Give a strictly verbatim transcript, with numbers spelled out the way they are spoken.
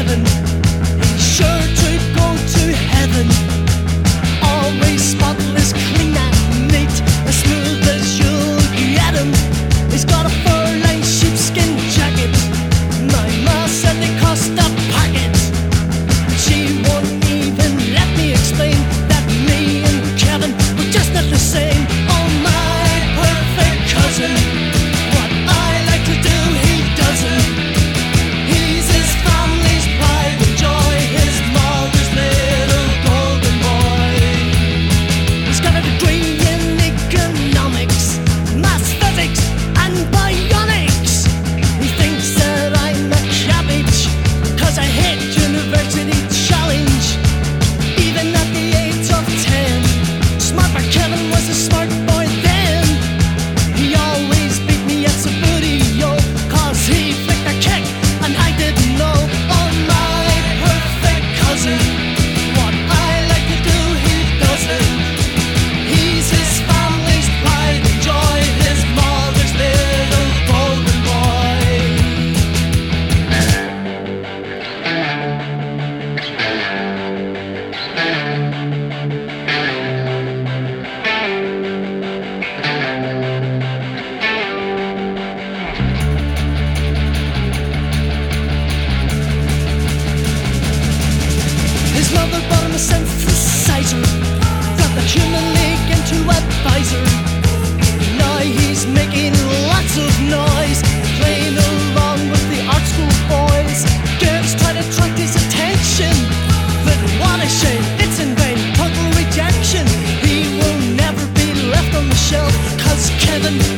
Kevin. He's sure to go to heaven. Always spotless, clean and neat, as smooth as you'll get him. He's got a fur-lined sheepskin jacket. My ma said they cost a packet. She won't even let me explain that me and Kevin were just not the same. Oh, my perfect cousin. What I like to do, he doesn't. He's his family's pride and joy, his mother's little golden boy. He's got a degree in economics, maths, physics, and bionics. He thinks that I'm a cabbage, cause I hate university challenge. Even at the age of ten, smart but Kevin was a smart boy then. He always beat me at Subbuteo, cause he flicked a kick and I didn't know. Oh, my perfect cousin. What I like to do, he doesn't. He's his family's pride and joy, his mother's little golden boy. His mother bought him a synthesizer, got the Human League into advisor. Now he's making lots of noise, playing along with the art school boys. Girls try to attract his attention, but what a shame, it's in vain, total rejection. He will never be left on the shelf, cause Kevin